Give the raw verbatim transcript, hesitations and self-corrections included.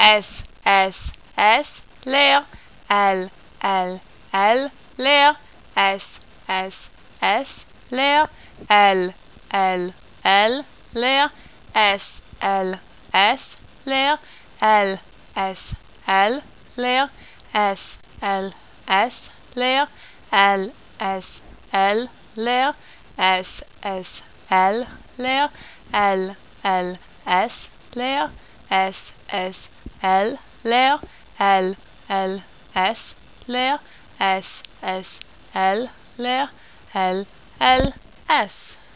S, S, S, leer, L, L, L, leer, S, S, S, leer, L, L, L, leer, S, L, S, leer, L, S, L, leer, S, L, S, leer, L, S, L, leer, S, S, L, leer, L, L, S, leer, S, S, L, leer, L, L, S, leer, S, S, L, leer, L, L, S.